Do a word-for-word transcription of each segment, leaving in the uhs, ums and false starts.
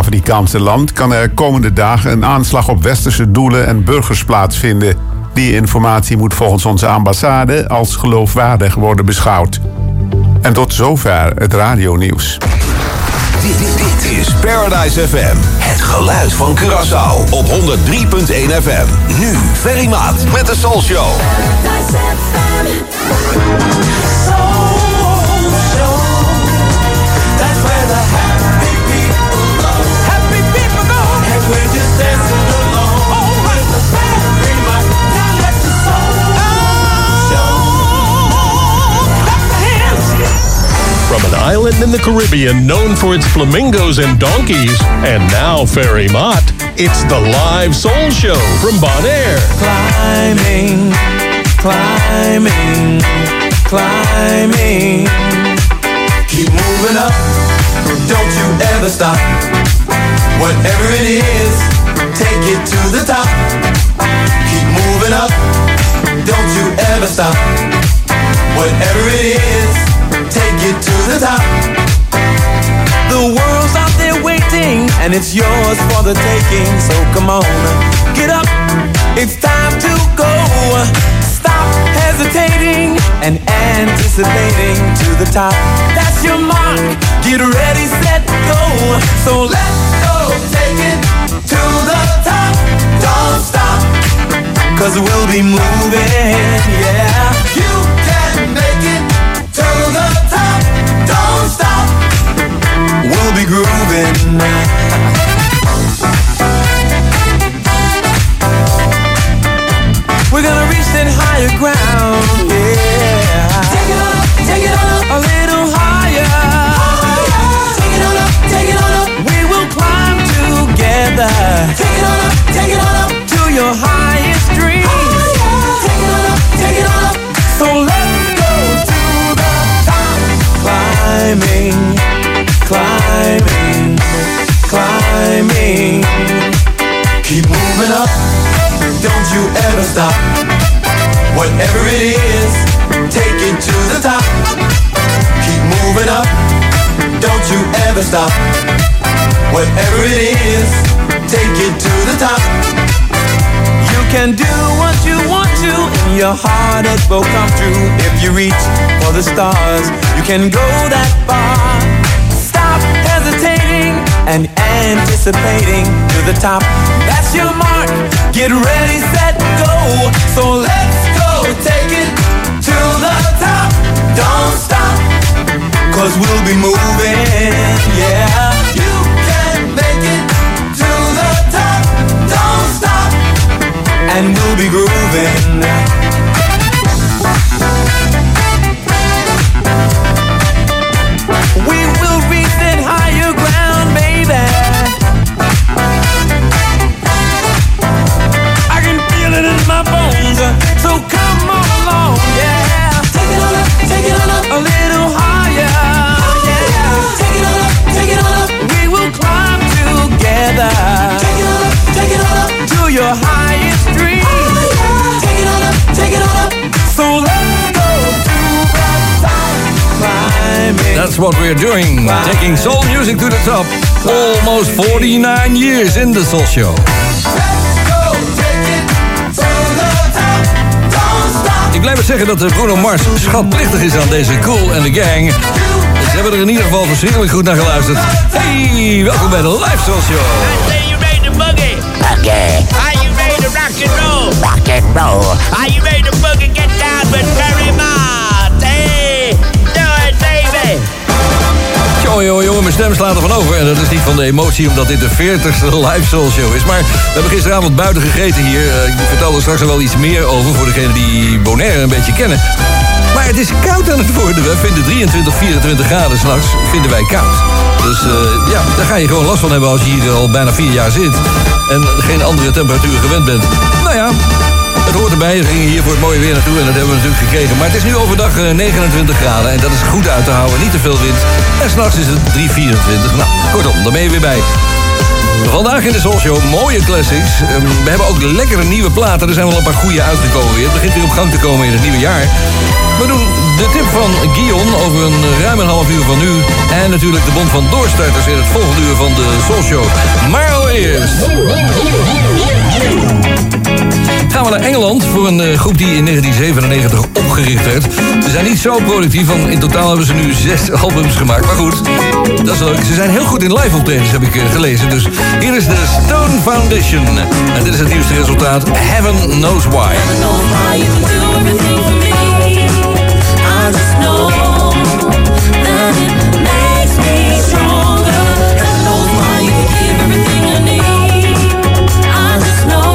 Afrikaanse land kan er komende dagen een aanslag op westerse doelen en burgers plaatsvinden. Die informatie moet volgens onze ambassade als geloofwaardig worden beschouwd. En tot zover het radionieuws. Dit, dit is Paradise F M. Het geluid van Curaçao op honderd drie komma één F M. Nu Ferry Maat met de Soul Show. Paradise F M. Soul Show. That's where the happy people go. Happy people go. And we're just dancing along. Oh, with the Ferry Maat. Now let the soul show. Clap the hands. From an island in the Caribbean known for its flamingos and donkeys, and now Ferry Maat, it's the live soul show from Bonaire. Climbing, climbing, climbing. Keep moving up, don't you ever stop. Whatever it is, take it to the top. Keep moving up, don't you ever stop. Whatever it is, take it to the top. The world's out there waiting, and it's yours for the taking. So come on, get up, it's time to go. Stop hesitating and anticipating to the top. That's your mark, get ready, set, go. So let's go, take it to the top. Don't stop, cause we'll be moving, yeah. You can make it to the top, don't stop, we'll be grooving. We're gonna reach that higher ground, yeah. Take it on up, take it on up, a little higher, higher. Take it on up, take it on up, we will climb together. Take it on up, take it on up, to your highest dream. Higher. Take it on up, take it on up, so let's go to the top. Climbing, climbing, climbing. Keep moving up, don't you ever stop. Whatever it is, take it to the top. Keep moving up, don't you ever stop. Whatever it is, take it to the top. You can do what you want to, in your heart it will come true. If you reach for the stars, you can go that far. Stop hesitating and anticipating to the top. That's your mark, get ready, set, go. So let's go, take it to the top. Don't stop, cause we'll be moving, yeah. You can make it to the top. Don't stop, and we'll be grooving. We will reach that higher ground, baby. I can feel it in my bones, so come on along, yeah. Take it on up, take it on up, a little higher, yeah. Take it on up, take it on up, we will climb together. Take it on up, take it on up, to your highest dream. Take it on up, take it on up, so let's go to the top. Climbing. That's what we're doing, taking soul music to the top. Almost forty-nine years in the Soul Show. Ik blijf het zeggen dat Bruno Mars schatplichtig is aan deze Kool and the Gang. Ze hebben er in ieder geval verschrikkelijk goed naar geluisterd. Hey, welkom bij de Live Soul Show. I say you ready to boogie? Boogie. Are you ready to rock and roll? Rock and roll. Are you ready to boogie? Get down with Ferry Maat. Hey, do it, baby. Jongen, jongen, jongen, mijn stem slaat ervan over. En dat is niet van de emotie, omdat dit de veertigste Live Soul Show is. Maar we hebben gisteravond buiten gegeten hier. Uh, ik vertel er straks nog wel iets meer over voor degenen die Bonaire een beetje kennen. Maar het is koud aan het worden. We vinden drieëntwintig, vierentwintig graden s'nachts, vinden wij koud. Dus uh, ja, daar ga je gewoon last van hebben als je hier al bijna vier jaar zit. En geen andere temperatuur gewend bent. Nou ja, het hoort erbij. We gingen hier voor het mooie weer naartoe en dat hebben we natuurlijk gekregen. Maar het is nu overdag negenentwintig graden en dat is goed uit te houden. Niet te veel wind. En s'nachts is het drie, vierentwintig. Nou, kortom, daar ben je weer bij. Vandaag in de Soul Show mooie classics. We hebben ook lekkere nieuwe platen. Er zijn wel een paar goede uitgekomen weer. Het begint weer op gang te komen in het nieuwe jaar. We doen de tip van Guion over een ruim een half uur van nu. En natuurlijk de bond van doorstarters in het volgende uur van de Soul Show. Maar allereerst gaan we naar Engeland voor een uh, groep die in negentien zevenennegentig opgericht werd. Ze zijn niet zo productief, want in totaal hebben ze nu zes albums gemaakt. Maar goed, dat is leuk. Ze zijn heel goed in live optredens, heb ik uh, gelezen. Dus hier is de Stone Foundation. En dit is het nieuwste resultaat. Heaven Knows Why. Heaven knows why you can do everything for me. I just know that it makes me stronger. Heaven knows why you can give everything I need. I just know.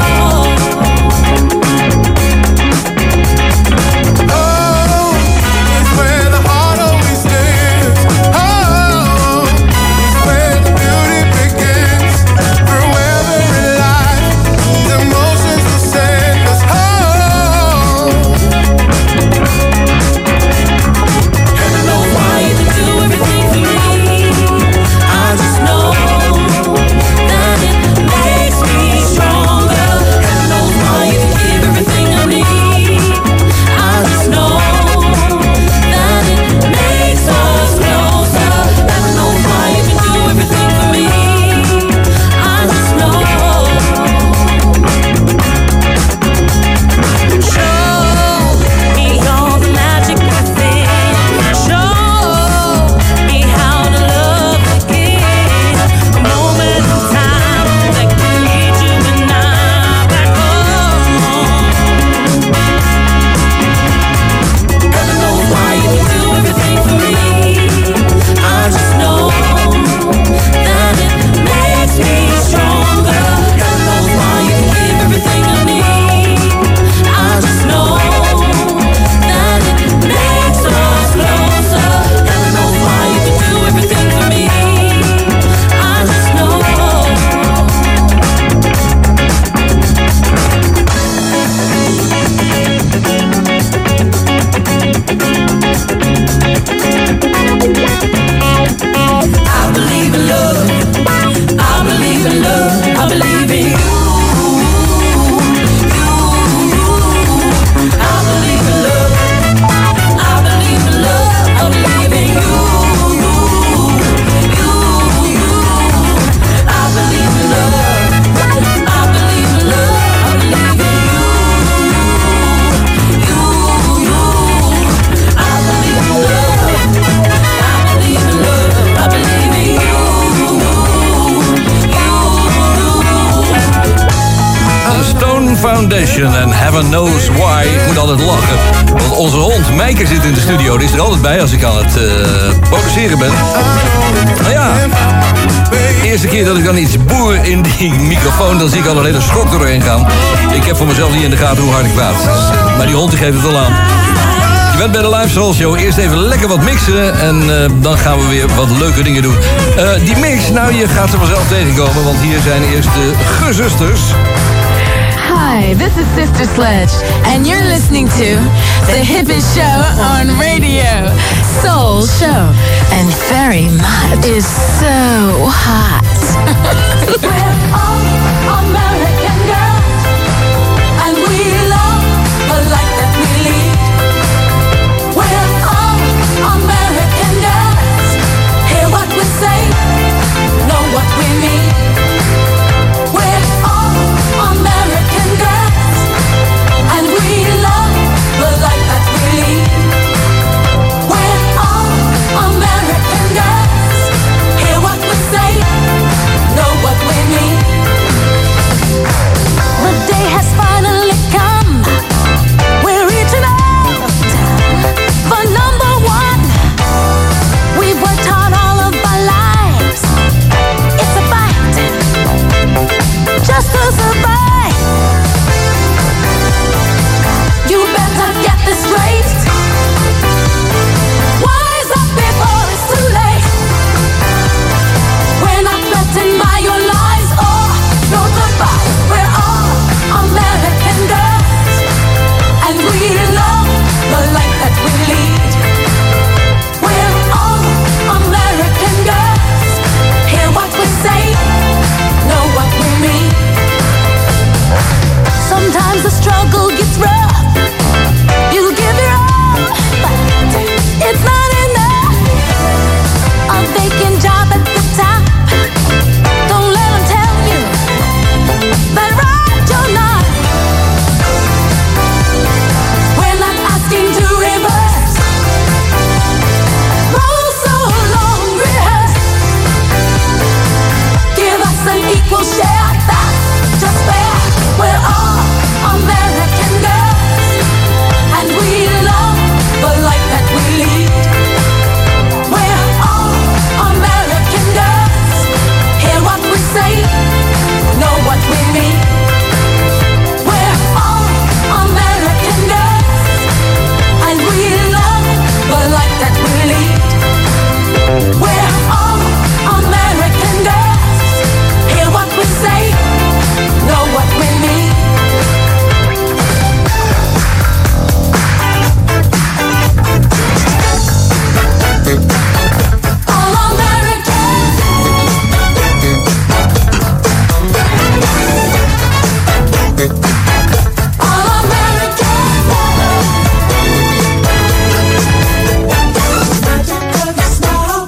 En Heaven Knows Why. Ik moet altijd lachen. Want onze hond Mijker zit in de studio. Die is er altijd bij als ik aan het uh, produceren ben. Nou ja, de eerste keer dat ik dan iets boer in die microfoon, dan zie ik al een hele schok doorheen gaan. Ik heb voor mezelf niet in de gaten hoe hard ik praat. Maar die hond die geeft het al aan. Je bent bij de Live Soul Show. Eerst even lekker wat mixen. En uh, dan gaan we weer wat leuke dingen doen. Uh, die mix, nou je gaat ze vanzelf tegenkomen. Want hier zijn eerst de gezusters. Hi, this is Sister Sledge, and you're listening to the hippest show on radio, Soul Show. And Ferry Mutt is so hot. We're all American girls, and we love the life that we lead. We're all American girls, hear what we say, know what we mean. We're all American girls, and we love the life that we lead. We're all American girls, hear what we say, we'll share. That's just fair. We're all American girls, and we love the life that we lead. We're all American girls. Hear what we say, know what we mean. We're all American girls, and we love the life that we lead. We're all American girls. Hear what we say, know what we mean. All American. All American. Magic of your smile.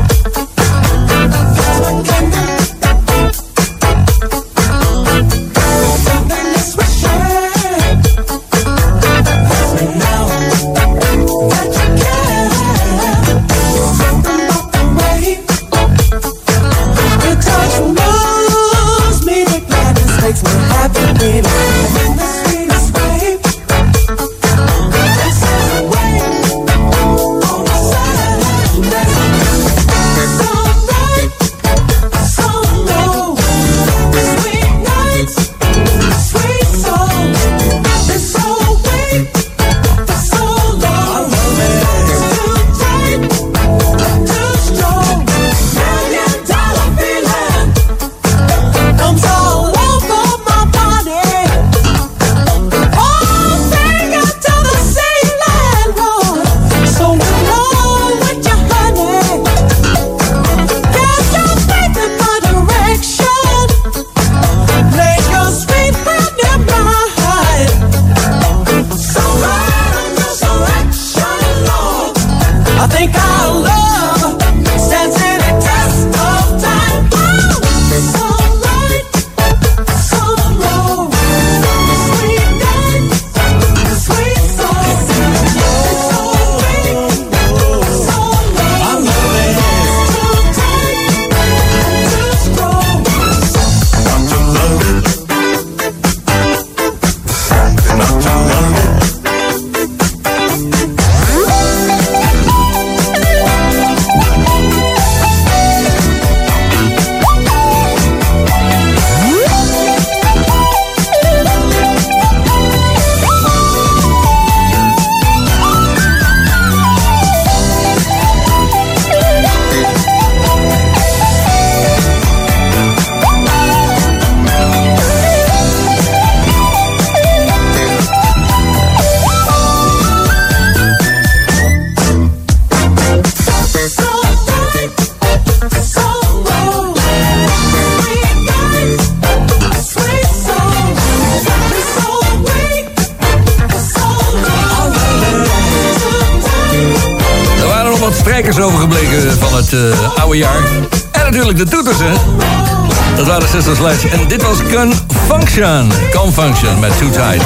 Something is wishing. Let me know that you care. Something about the way your touch moves me to gladness, makes me happy, baby. In the sweetest way. This is the way on the Saturday. So bright, so low. Sweet nights, sweet songs. It's so weak, for so long. It's too tight, too strong. Million dollar feeling comes all over my body. All finger to the ceiling, Lord. So in love with you, honey. Get your faith in my direction. Lay your sweet breath in my heart. So right on resurrection, Lord. I think our love stands in a test of time. Oh, so right, so low. Sweet night, sweet song. It's so weak, so low. I love it. Too tight, too strong. Not to love it. Not to love it. So bright, so low. Sweet nights, sweet songs. It's so weak, so low. Too tight. Er waren nog wat strijkers overgebleven van het eh, oude jaar. En natuurlijk de toeters, hè. Dat waren Sister Sledge. En dit was Gun Function. Gun Function met Too Tight.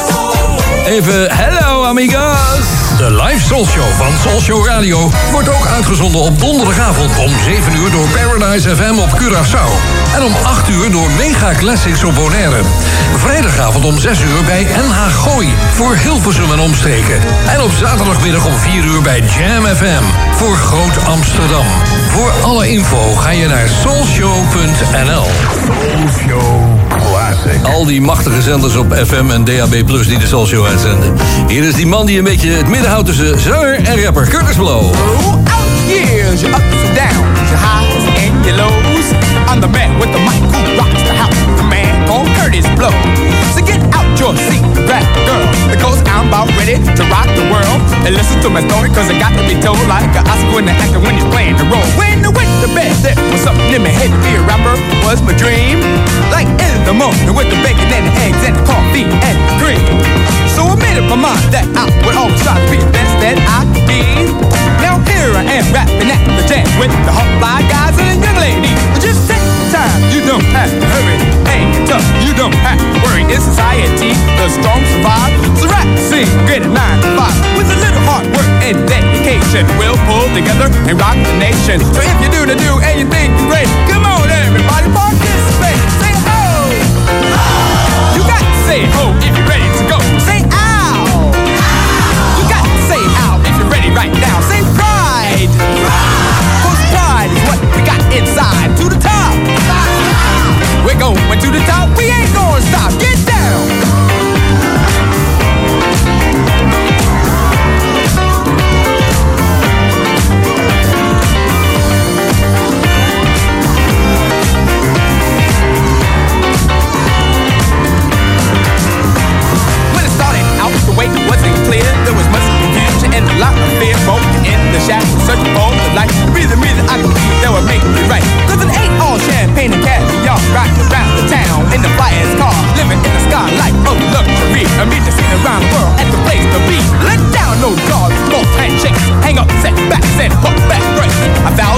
Even hello, amigos. De live Soul Show van Soul Show Radio wordt ook uitgezonden op donderdagavond om zeven uur door Paradise F M op Curaçao. En om acht uur door Mega Classics op Bonaire. Vrijdagavond om zes uur bij N H Gooi voor Hilversum en omstreken. En op zaterdagmiddag om vier uur bij Jam F M voor Groot Amsterdam. Voor alle info ga je naar soulshow punt n l. Soulshow Classic. Al die machtige zenders op F M en D A B plus die de Soul Show uitzenden. Hier is die man die een beetje het midden houdt tussen zanger en rapper, Curtis Blow. Throughout years, your ups and downs, your highs and your lows. I'm the man with the mic who rocks the house, the man called Curtis Blow. So get out your seat, grab the girl, because I'm about ready to rock the world. And listen to my story, cause I got to be told like an Oscar when the actor when he's playing the role. When I went to bed, there was something in my head to be a rapper was my dream. Like in the morning with the bacon and the eggs and the coffee and the cream. So I made up my mind that I would always try to be the best that I could be. Now here I am rapping at the jam with the hot fly guys and the young ladies. Just take your time, you don't have to hurry. Hang it tough, you don't have to worry. In society, the strong survive. So rap, sing, get a nine to five. With a little hard work and dedication, we'll pull together and rock the nation. So if you do the do and you think you're great, come on everybody, participate.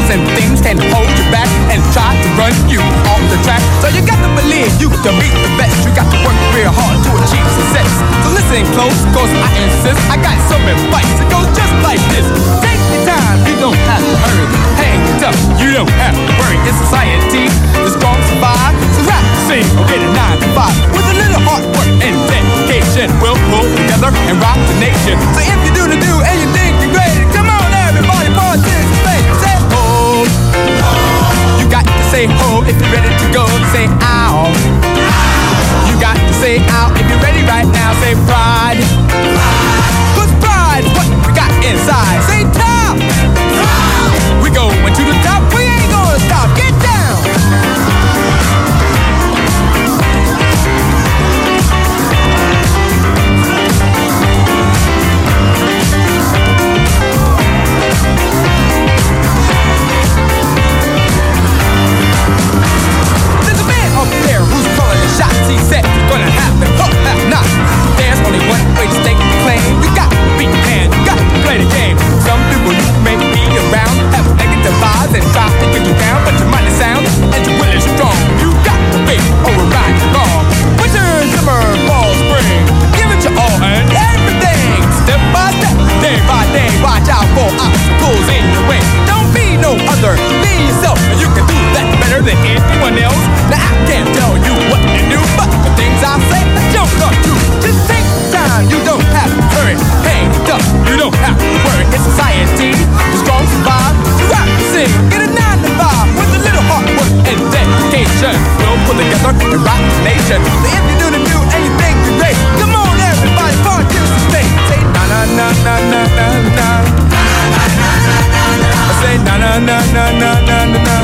and things can hold you back and try to run you off the track. So you got to believe you can beat the best. You got to work real hard to achieve success. So listen close, cause I insist. I got some advice. It goes just like this. Take your time, you don't have to hurry. Hang tough, you don't have to worry. In society, the strong survive. So rap, sing, or get a nine to five. With a little hard work and dedication, we'll pull together and rock the nation. So if you do the do and you think you're great, come on everybody, participate. Say ho. You got to say ho if you're ready to go. Say ow. You got to say ow if you're ready right now. Say pride. Cause pride is what we got inside. Say top. We going to the top. We ain't gonna stop. Get down. There's a man up there who's calling the shots. He said he's gonna have them, huh, have not. There's only one way to stake the claim. You got to beat the hand, you got to play the game. Some people you may be around have negative vibes and try to get you down, but your mind is sound and your will is strong. You got to be override the law. Winter, summer, fall, spring, give it your all and everything. Step by step, day by day, watch out for obstacles in your way. Don't be no other, be yourself, and you can do that better than anyone else. Now I can't tell you what to do, but the things I say, I don't know you. Just take time, you don't have to hurry. Hang up, you don't have to worry. It's society, the strong survive. So rap, sing, get a nine to five with a little hard work and dedication. We'll pull together and rock the nation. So if you do the do and you think you're great, come on everybody, participate. Say na na na na na na na. I say na na na na na na na na.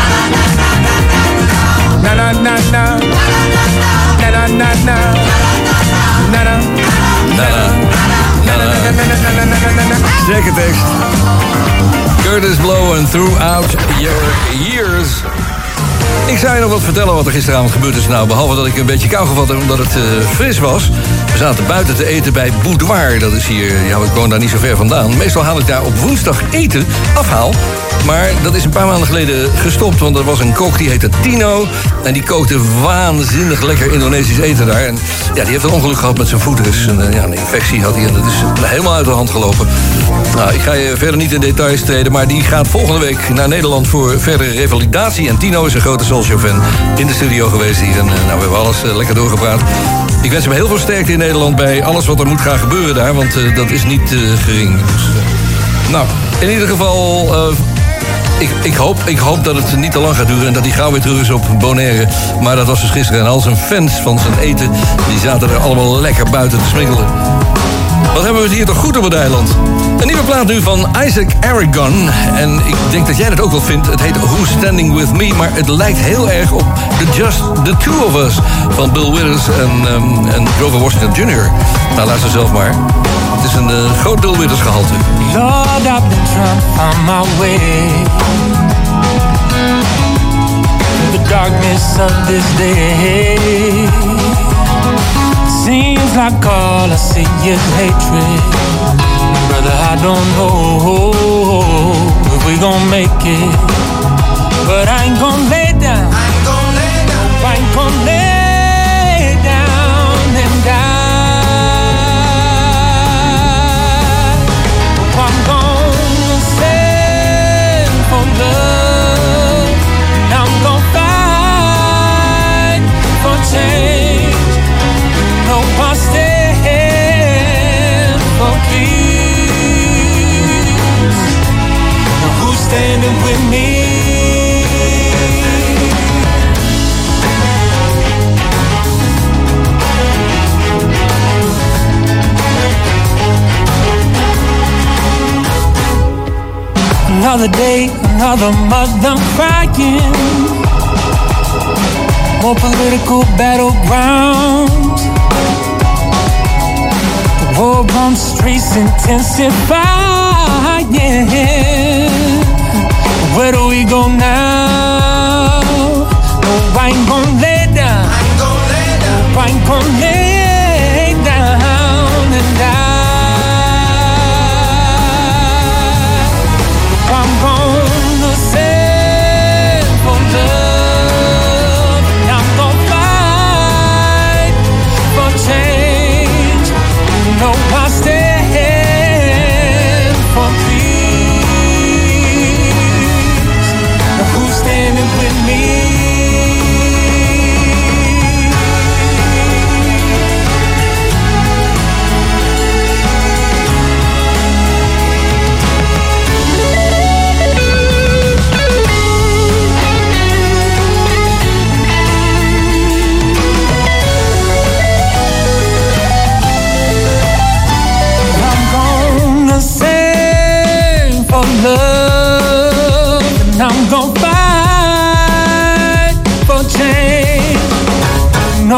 Na na na na. Na na na na. Na na. Zeker tekst. Curtis Blow en Throughout Your Years. Ik zou je nog wat vertellen wat er gisteravond gebeurd is. Nou, behalve dat ik een beetje kou gevat heb omdat het uh, fris was. We zaten buiten te eten bij Boudoir. Dat is hier, ja, ik woon daar niet zo ver vandaan. Meestal haal ik daar op woensdag eten, afhaal. Maar dat is een paar maanden geleden gestopt. Want er was een kok, die heette Tino. En die kookte waanzinnig lekker Indonesisch eten daar. En ja, die heeft een ongeluk gehad met zijn voet. Dus een, ja, een infectie had hij en dat is helemaal uit de hand gelopen. Nou, ik ga je verder niet in details treden. Maar die gaat volgende week naar Nederland voor verdere revalidatie. En Tino is een grote Soulshow-fan in de studio geweest hier. En nou, we hebben alles uh, lekker doorgepraat. Ik wens hem heel veel sterkte in Nederland bij alles wat er moet gaan gebeuren daar. Want uh, dat is niet uh, gering. Dus, uh, nou, in ieder geval... Uh, Ik, ik, hoop, ik hoop dat het niet te lang gaat duren en dat hij gauw weer terug is op Bonaire. Maar dat was dus gisteren. En al zijn fans van zijn eten, die zaten er allemaal lekker buiten te smikkelen. Wat hebben we het hier toch goed op het eiland? Een nieuwe plaat nu van Isaac Aragon. En ik denk dat jij dat ook wel vindt. Het heet Who's Standing With Me, maar het lijkt heel erg op The Just The Two of Us van Bill Withers en, um, en Grover Washington junior Nou, luister zelf maar. Het is een uh, groot Bill Withers gehalte. Lord, I've been trying to find my way through the darkness of this day. Seems like all I see is hatred. Brother, I don't know if we gon' make it, but I ain't gon' lay down. I ain't gon' lay down. I ain't gon' lay down and die. I'm gonna stand for love. I'm gonna fight for change. No, I'll stand for peace. Now who's standing with me? Another day, another mother crying. More political battlegrounds. The war on the streets intensify, yeah. Where do we go now? No, I ain't gon' lay down. I ain't gon' lay down. I ain't gon' lay down and die. I'm gonna say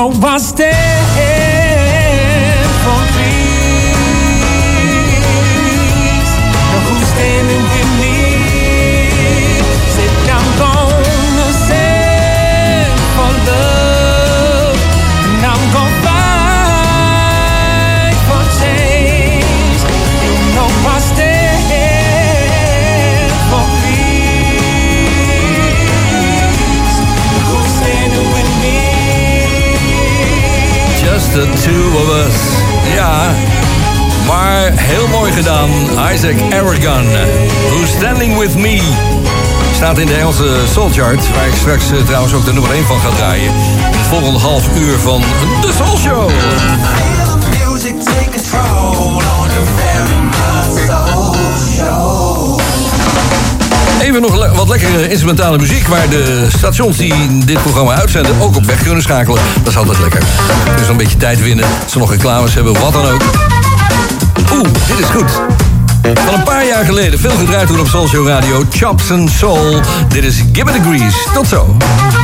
know I stand for peace. Now who's standing with me? Said I'm gonna stand for love, and I'm gonna fight for change. You know I stand for peace. Who's standing with me? Just the two of us. Ja, maar heel mooi gedaan. Isaac Aragon. Who's Standing With Me. Staat in de Engelse Soul Chart, waar ik straks uh, trouwens ook de nummer één van ga draaien. Het volgende half uur van The Soul Show. Even nog le- wat lekkere instrumentale muziek, waar de stations die dit programma uitzenden ook op weg kunnen schakelen. Dat is altijd lekker. Dus een beetje tijd winnen, als ze nog reclames hebben, wat dan ook. Oeh, dit is goed. Van een paar jaar geleden, veel gedraaid toen op Soul Show Radio, Chops and Soul. Dit is Give It a Grease. Tot zo.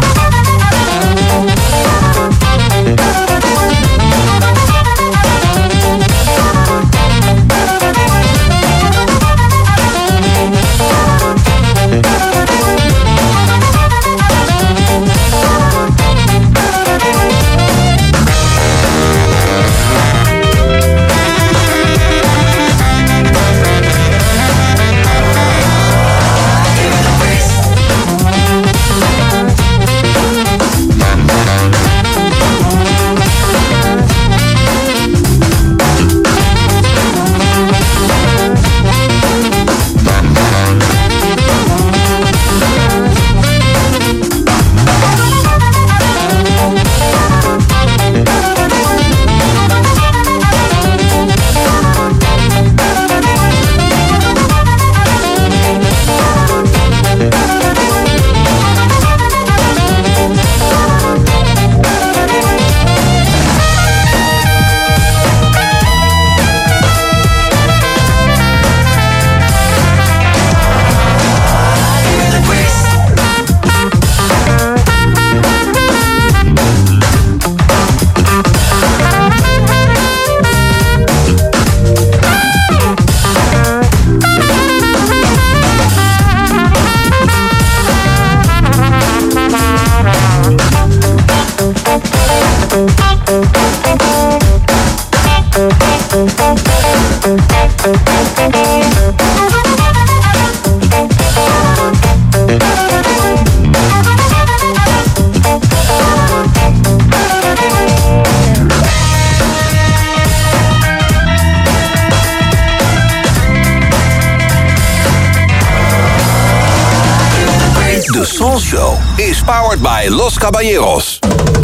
The Soul Show is powered by Los Caballeros.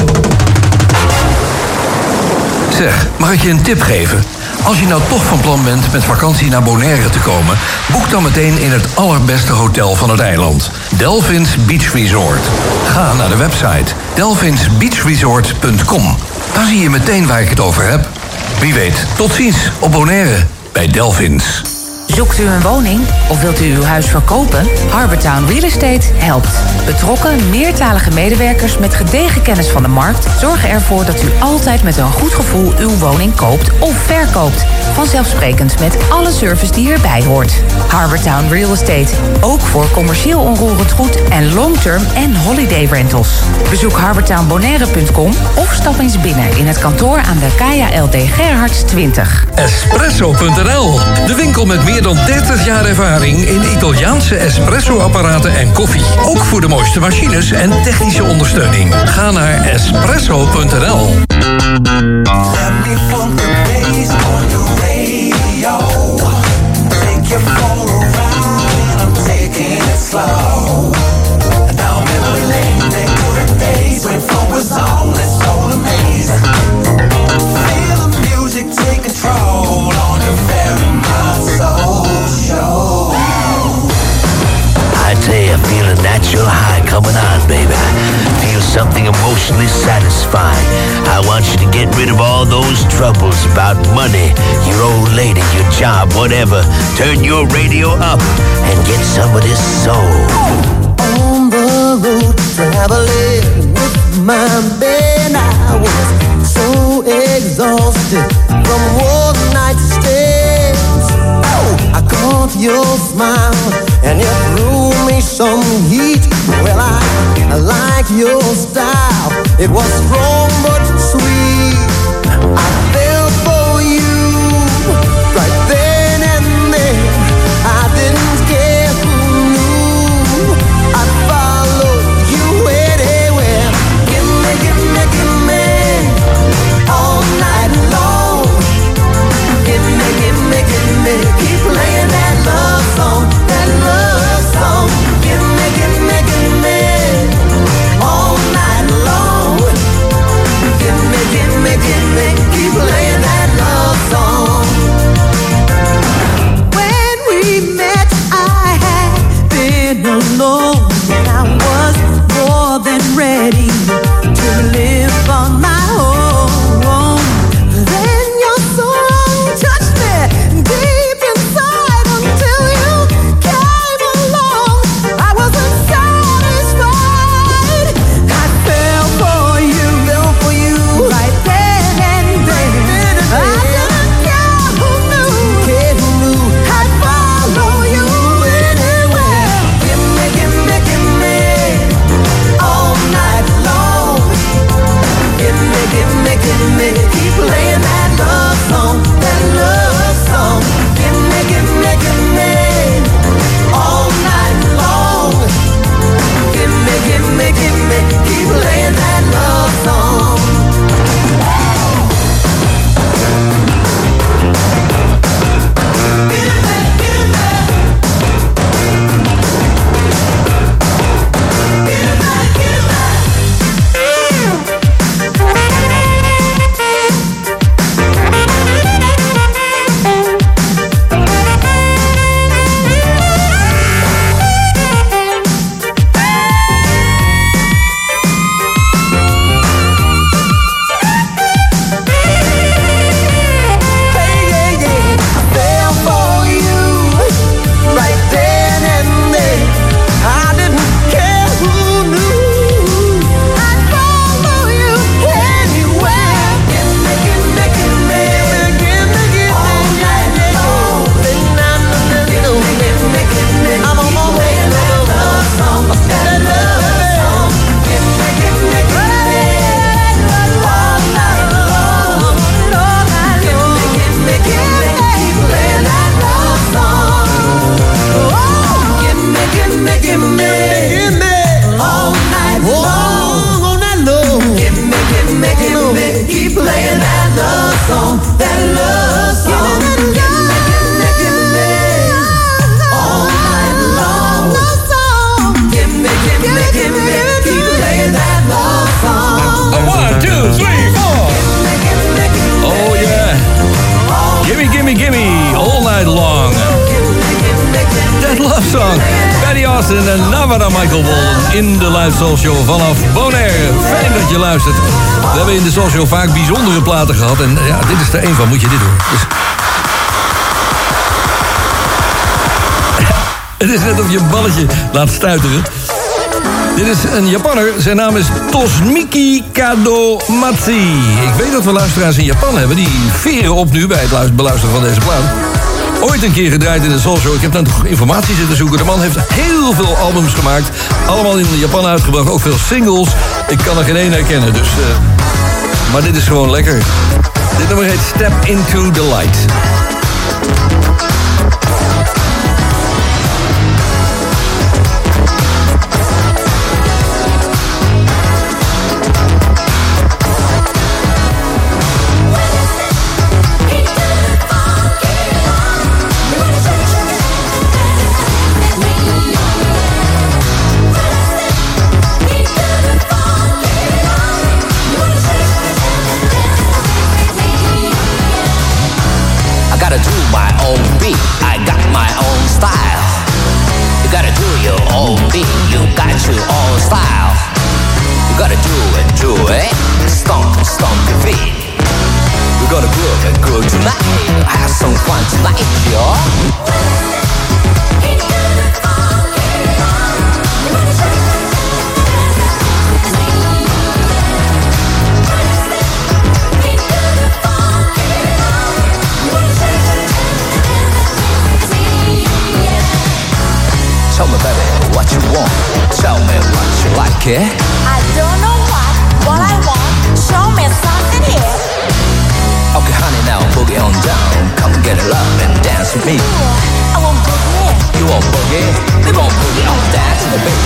Zeg, mag ik je een tip geven? Als je nou toch van plan bent met vakantie naar Bonaire te komen, boek dan meteen in het allerbeste hotel van het eiland. Delphins Beach Resort. Ga naar de website delphins beach resort punt com. Dan zie je meteen waar ik het over heb. Wie weet, tot ziens op Bonaire bij Delphins. Zoekt u een woning of wilt u uw huis verkopen? Harbortown Real Estate helpt. Betrokken, meertalige medewerkers met gedegen kennis van de markt zorgen ervoor dat u altijd met een goed gevoel uw woning koopt of verkoopt. Vanzelfsprekend met alle service die erbij hoort. Harbortown Real Estate, ook voor commercieel onroerend goed en long-term en holiday rentals. Bezoek harbortown bonaire punt com of stap eens binnen in het kantoor aan de K J L D Gerhards twintig. Espresso punt n l, de winkel met meer dan dertig jaar ervaring in Italiaanse espresso-apparaten en koffie. Ook voor de mooiste machines en technische ondersteuning. Ga naar espresso punt n l. I feel a natural high coming on, baby. Feel something emotionally satisfying. I want you to get rid of all those troubles about money, your old lady, your job, whatever. Turn your radio up and get some of this soul. On the road, traveling with my bed. I was so exhausted from one night stands. Oh, I caught your smile and it threw me some heat. Well, I, I like your style. It was strong but sweet. I fell for you right then and there. I didn't care who knew. I'd follow you anywhere. Give me, give me, give me all night long. Give me, give me, give me, keep playing that love song, that love song. Give me, give me, give me all night long. Give me, give me, give me, keep playing that love song. When we met, I had been alone, and I was more than ready to live on my own. Then your song touched me deep inside until you came along. I wasn't satisfied. I fell for you, fell for you right then and there. I didn't care who knew, care who knew. I'd follow you anywhere. Give me, give me, give me all night long. Give me, give me, give me, keep playing that love song, that love song. Give me, give me, give me all night long. Give me, give me, give me, keep playing that love song. In de Live Soul Show vanaf Bonaire. Fijn dat je luistert. We hebben in de Soul Show vaak bijzondere platen gehad. En ja, dit is er één van. Moet je dit horen. Dus... Het is net of je een balletje laat stuiteren. Dit is een Japanner. Zijn naam is Tosmiki Kadomatsu. Ik weet dat we luisteraars in Japan hebben. Die veren op nu bij het beluisteren van deze plaat. Ooit een keer gedraaid in de Soul Show. Ik heb dan toch informatie zitten zoeken. De man heeft heel veel albums gemaakt. Allemaal in Japan uitgebracht. Ook veel singles. Ik kan er geen één herkennen. Dus, uh... Maar dit is gewoon lekker. Dit nummer heet Step Into the Light. care? I don't know what, what I want. Show me something here. Okay, honey, now boogie on down. Come get a love and dance with me. I won't boogie. You won't boogie? We won't boogie on dance to the beat.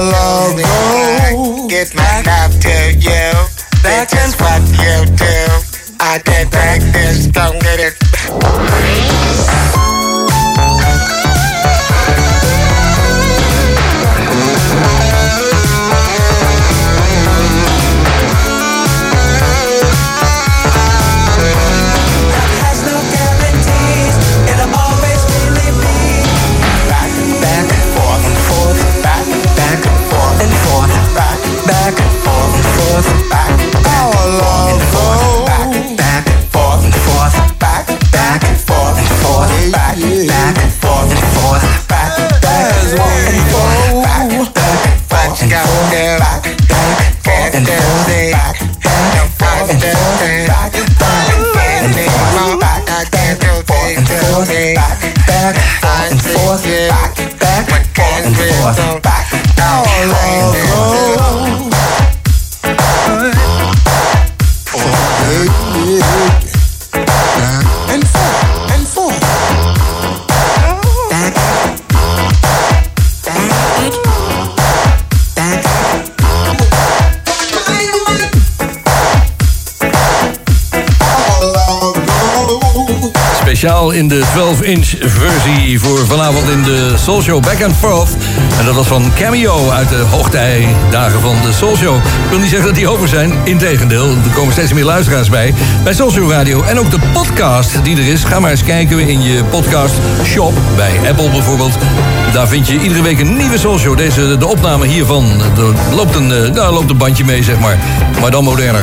love go. Get my love to you. This is what you do. I can take this, don't get it. Speciaal in de twaalf inch versie voor vanavond in de Soul Show Back and Forth. En dat was van Cameo uit de hoogtijdagen van de Soul Show. Ik wil niet zeggen dat die over zijn, integendeel. Er komen steeds meer luisteraars bij. Bij Soul Show Radio en ook de podcast die er is. Ga maar eens kijken in je podcast shop, bij Apple bijvoorbeeld. Daar vind je iedere week een nieuwe Soul Show. Deze, de opname hiervan, er loopt een, nou, loopt een bandje mee, zeg maar. Maar dan moderner.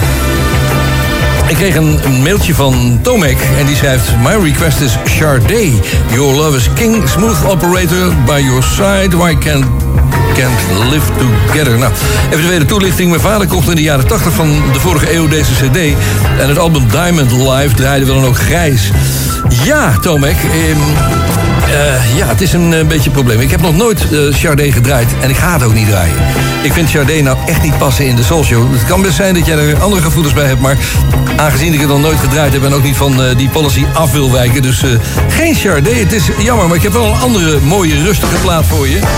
Ik kreeg een, een mailtje van Tomek en die schrijft: My request is Sade. Your love is king, smooth operator by your side. Why can't, can't live together? Nou, even de toelichting. Mijn vader kocht in de jaren tachtig van de vorige eeuw deze cd. En het album Diamond Live draaide wel dan ook grijs. Ja, Tomek. Eh, Uh, ja, het is een uh, beetje een probleem. Ik heb nog nooit uh, Sade gedraaid en ik ga het ook niet draaien. Ik vind Sade nou echt niet passen in de Soul Show. Het kan best zijn dat jij er andere gevoelens bij hebt, maar aangezien ik het nog nooit gedraaid heb en ook niet van uh, die policy af wil wijken, dus uh, geen Sade. Het is jammer, maar ik heb wel een andere mooie rustige plaat voor je.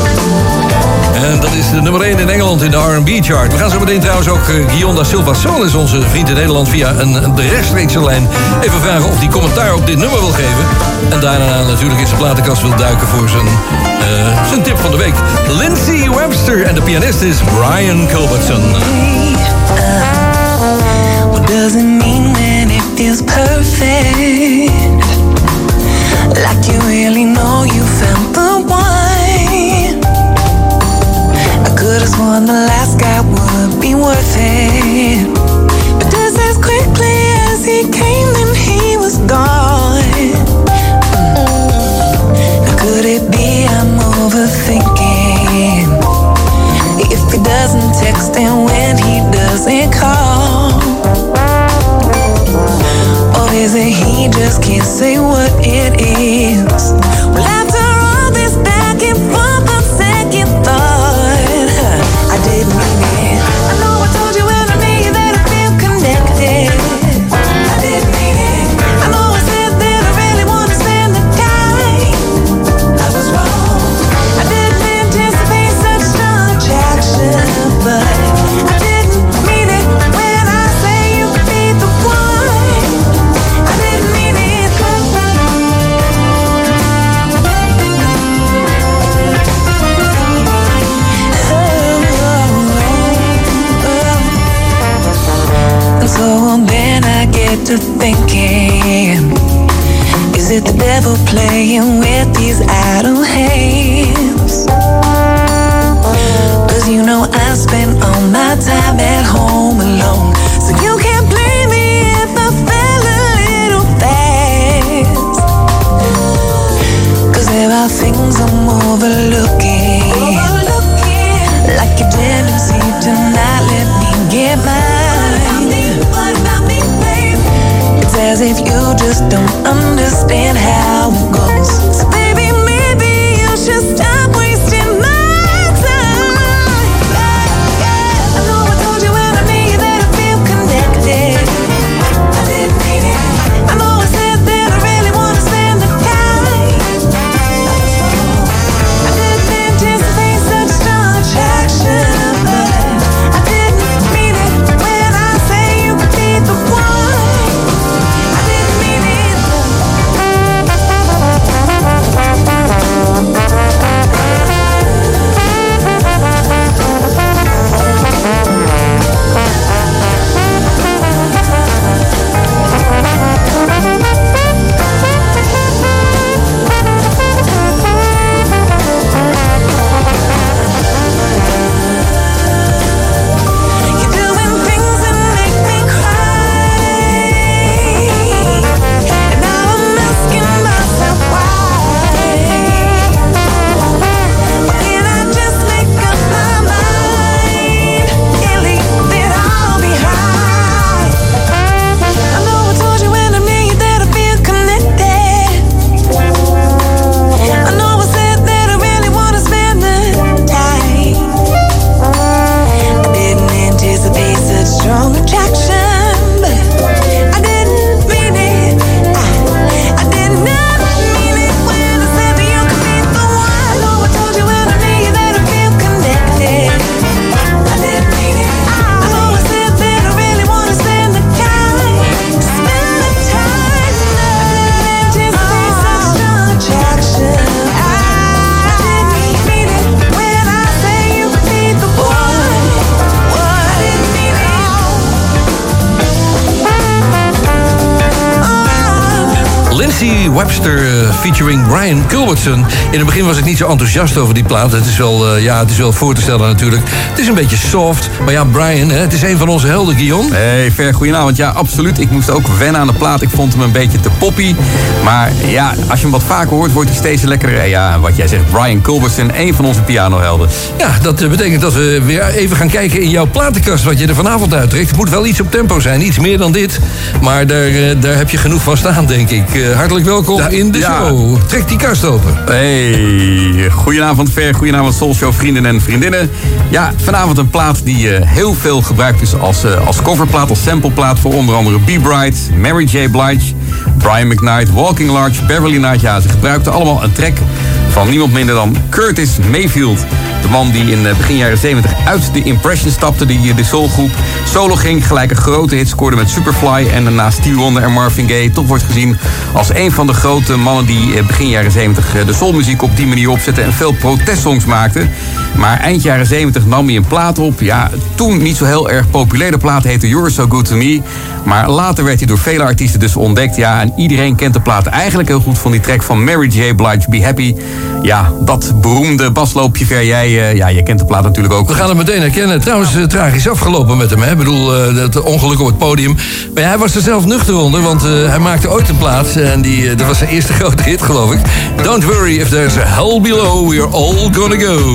En dat is de nummer één in Engeland in de R en B-chart. We gaan zo meteen trouwens ook uh, Guillaume da Silva Sol is onze vriend in Nederland via een, een rechtstreekse lijn even vragen of hij commentaar op dit nummer wil geven. En daarna natuurlijk in zijn platenkast wil duiken voor zijn, uh, zijn tip van de week. Lindsay Webster en de pianist is Brian Culbertson. What does it mean when it feels perfect? Like you really know you found the one. Could've sworn the last guy would be worth it, but just as quickly as he came, then he was gone. Now could it be I'm overthinking? If he doesn't text and when he doesn't call, or is it he just can't say what it is? Well, after all this back and forth, on second thought, I didn't mean it. I know I told you when I met you that I feel connected. I didn't mean it. I know I said that I really want to spend the time. I was wrong. I didn't anticipate such strong attraction, but I didn't mean it when I say you could be the one. I didn't mean it. So then I get to thinking, is it the devil playing with these idle hands? Cause you know I spend all my time at home alone, so you can't blame me if I fell a little fast. Cause there are things I'm overlooking, overlooking. Like your tendency to not let me get mine. It's as if you just don't understand how it goes. So baby, maybe you should stop wasting my time. Yeah, yeah. I know I told you when I met you that I feel connected. I didn't mean it. I know I said that I really want to spend the time. I didn't anticipate such strong attraction. Webster uh, featuring Brian Culbertson. In het begin was ik niet zo enthousiast over die plaat. Het is wel, uh, ja, het is wel voor te stellen natuurlijk. Het is een beetje soft. Maar ja, Brian, hè, het is een van onze helden, Guillaume. Hey, Ver, goedenavond. Ja, absoluut. Ik moest ook wennen aan de plaat. Ik vond hem een beetje te poppy. Maar ja, als je hem wat vaker hoort, wordt hij steeds lekkerder. Ja, wat jij zegt, Brian Culbertson, een van onze pianohelden. Ja, dat betekent dat we weer even gaan kijken in jouw platenkast wat je er vanavond uittrekt. Het moet wel iets op tempo zijn, iets meer dan dit. Maar daar, daar heb je genoeg van staan, denk ik. Uh, hartelijk welkom da, in de ja. show. Trek die kast open. Hey, goedenavond Ver, goedenavond Soulshow vrienden en vriendinnen. Ja, vanavond een plaat die uh, heel veel gebruikt is als, uh, als coverplaat, als sampleplaat voor onder andere Be Bright, Mary J. Blige, Brian McKnight, Walking Large, Beverly Knight. Ja, ze gebruikten allemaal een track van niemand minder dan Curtis Mayfield. De man die in begin jaren zeventig uit de Impression stapte, die de soulgroep solo ging, gelijk een grote hit scoorde met Superfly en daarna Stevie Wonder en Marvin Gaye toch wordt gezien als een van de grote mannen die begin jaren zeventig de soulmuziek op die manier opzette en veel protestsongs maakte. Maar eind jaren zeventig nam hij een plaat op. Ja, toen niet zo heel erg populaire plaat heette You're So Good To Me. Maar later werd hij door vele artiesten dus ontdekt. Ja, en iedereen kent de plaat eigenlijk heel goed van die track van Mary J. Blige, Be Happy. Ja, dat beroemde basloopje Ver. Jij, uh, ja, je kent de plaat natuurlijk ook. We gaan het meteen herkennen. Trouwens, uh, tragisch afgelopen met hem. Hè? Ik bedoel, uh, het ongeluk op het podium. Maar ja, hij was er zelf nuchter onder, want uh, hij maakte ooit een plaat. En die, uh, dat was zijn eerste grote hit, geloof ik. Don't worry if there's a hell below, we're all gonna go.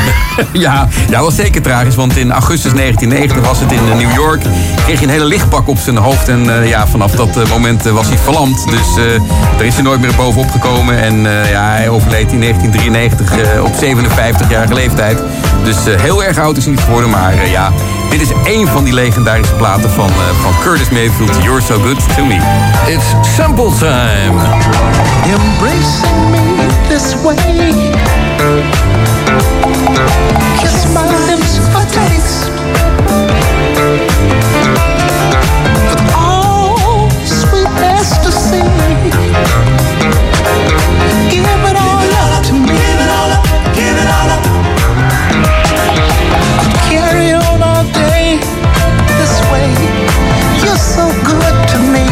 ja, ja, was zeker tragisch, want in augustus negentien negentig was het in New York. Kreeg hij een hele lichtpak op zijn hoofd. En uh, ja, vanaf dat uh, moment uh, was hij verlamd. Dus uh, daar is hij nooit meer bovenop gekomen. En uh, ja, hij overleed in negentien drieënnegentig uh, op zevenenvijftigjarige leeftijd. Dus uh, heel erg oud is hij niet geworden. Maar uh, ja, dit is één van die legendarische platen van, uh, van Curtis Mayfield. You're So Good To Me. It's sample time. Embracing me this way. Kiss my lips for taste. With all sweet ecstasy. Give it all up to me. Give it all up. Give it all up. Carry on all day this way. You're so good to me.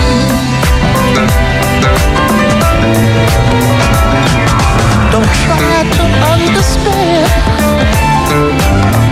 Don't try to understand.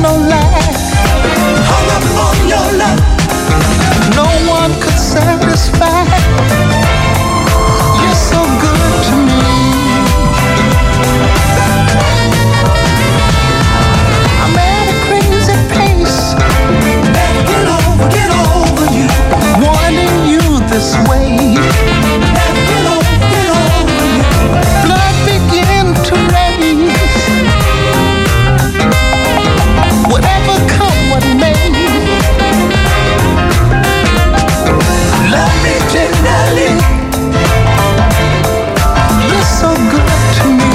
no lack. Hung up on your love, no one could satisfy. You're so good to me. I'm at a crazy pace. Never get over, get over you. Wanting you this way. Never get over, get over you. Blood begin to race. Whatever come, what may. Love me tenderly. You're so good to me.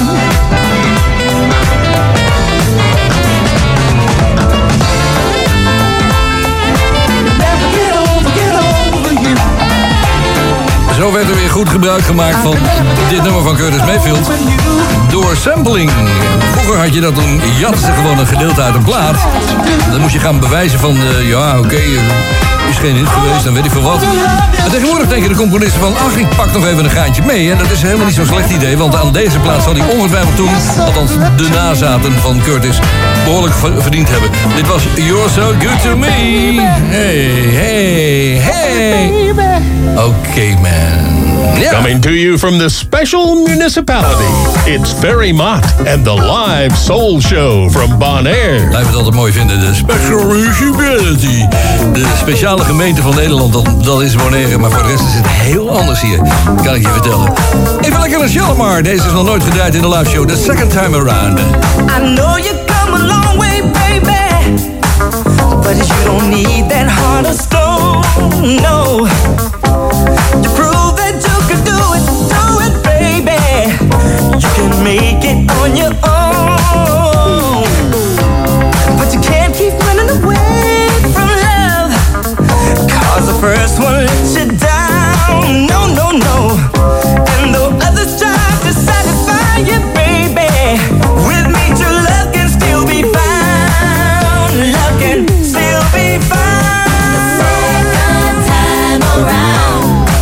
Never get over, get over you. Zo werd er weer goed gebruik gemaakt van dit nummer van Curtis Mayfield. Door sampling. Vroeger had je dat, dan jatste gewoon een gedeelte uit een plaat. Dan moest je gaan bewijzen van, uh, ja oké, okay, uh, is geen hit geweest, dan weet ik veel wat. En tegenwoordig denken de componisten van, ach, ik pak nog even een gaantje mee. En dat is helemaal niet zo'n slecht idee, want aan deze plaat zal hij ongetwijfeld toen, althans de nazaten van Curtis, behoorlijk verdiend hebben. Dit was You're So Good To Me. Hey, hey, hey. Oké, okay, man. Yeah. Coming to you from the special municipality, it's Ferry Mott and the live soul show from Bonaire. Blijf het altijd mooi vinden, de special municipality. De speciale gemeente van Nederland, dat, dat is Bonaire. Maar voor de rest is het heel anders hier, kan ik je vertellen. Even lekker naar Shalimar. Deze is nog nooit gedraaid in de live show, the second time around. I know you come a long way, baby, but you don't need that heart of stone, no. You prove that you can do it, do it, baby. You can make it on your own, but you can't keep running away from love, 'cause the first one let you down, no, no, no. And the others try to satisfy you, baby. With me, true love can still be found. Love can still be found. The second time around.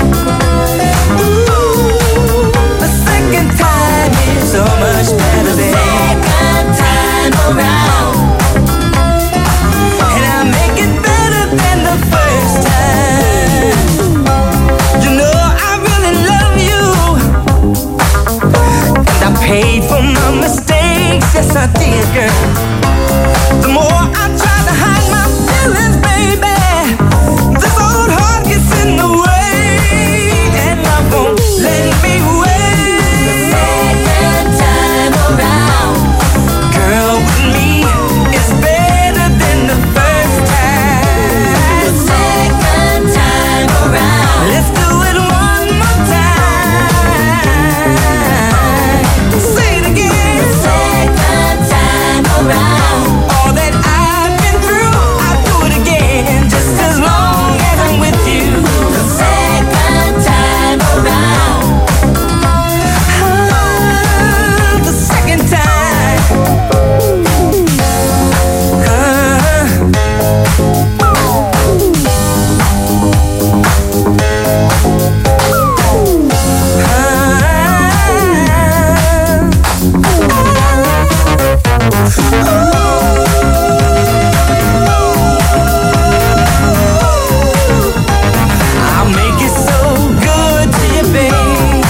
Ooh, the second time is so much better than the second time around. And I make it better than the first time. You know I really love you, and I paid for my mistakes, yes I did, girl. The more I try to hide my feelings, baby, this old heart gets in the way, and love won't let me wait. The second time around, girl, with me is better than the first time. The second time around, let's do it one more time. Say it again. The second time around. All that I've been through, I'll do it again, just as long as I'm with you. The second time around. Ah, the second time. I'll make it so good to you, babe.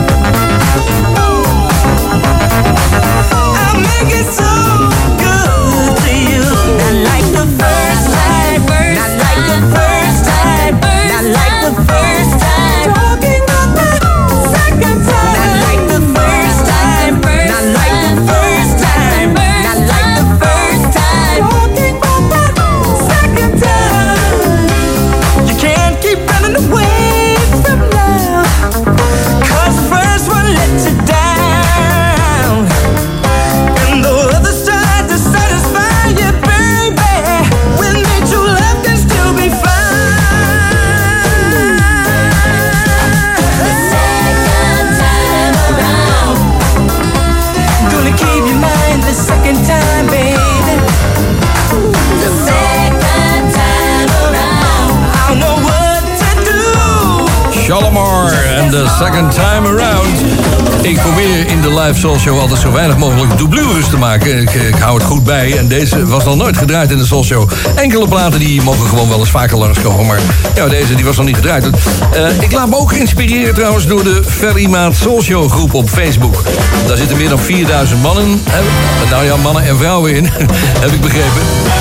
I'll make it so good to you. Not like the first time, not like the first time, not like the first time. Talking about the second time. Not like the first time, not like the first time, not like the first time. Talking about the second time. You can't keep running away from love, 'cause the first one let you down, and the others tried to satisfy you, baby. With me, true love can still be found. The second time around, gonna keep your mind the second time, baby. The second time around, I don't know what to do. Shalimar and the second time around. Ik probeer in de live Soul Show altijd zo weinig mogelijk doublures te maken. Ik, ik hou het goed bij en deze was nog nooit gedraaid in de Soul Show. Enkele platen die mogen gewoon wel eens vaker langskomen, maar ja, deze die was nog niet gedraaid. Uh, ik laat me ook inspireren trouwens door de Ferry Maat Soul Show groep op Facebook. Daar zitten meer dan vierduizend mannen, hè, nou ja, mannen en vrouwen in, heb ik begrepen.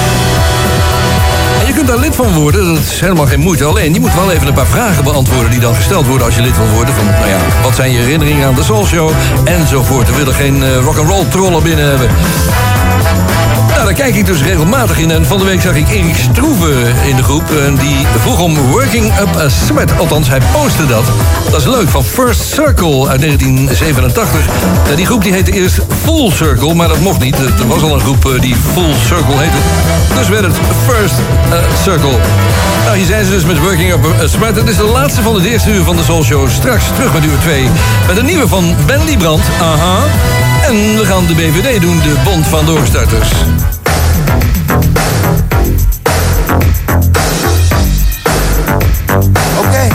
Je kunt daar lid van worden, dat is helemaal geen moeite. Alleen, je moet wel even een paar vragen beantwoorden die dan gesteld worden als je lid wil worden. Van, nou ja, wat zijn je herinneringen aan de Soul Show? Enzovoort. We willen geen uh, rock'n'roll trollen binnen hebben. Nou, daar kijk ik dus regelmatig in. En van de week zag ik Erik Stroeve in de groep. En die vroeg om Working Up a Sweat. Althans, hij postte dat. Dat is leuk, van First Circle uit negentien zevenentachtig. En die groep die heette eerst Full Circle, maar dat mocht niet. Er was al een groep die Full Circle heette. Dus werd het First uh, Circle. Nou, hier zijn ze dus met Working Up a Sweat. Het is de laatste van het eerste uur van de Soul Show. Straks terug met uur twee. Met een nieuwe van Ben Liebrand. Aha. En we gaan de B V D doen, de Bond van Doorstarters. Okay.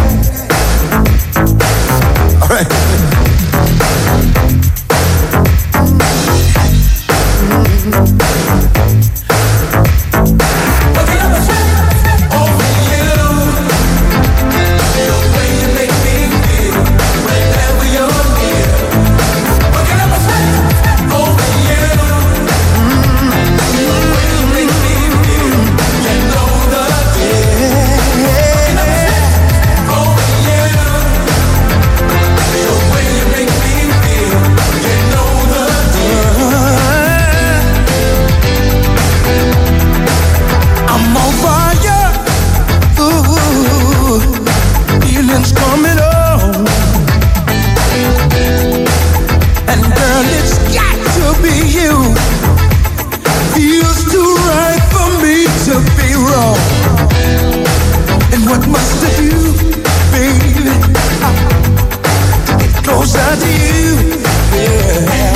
All right. Closer to you, yeah.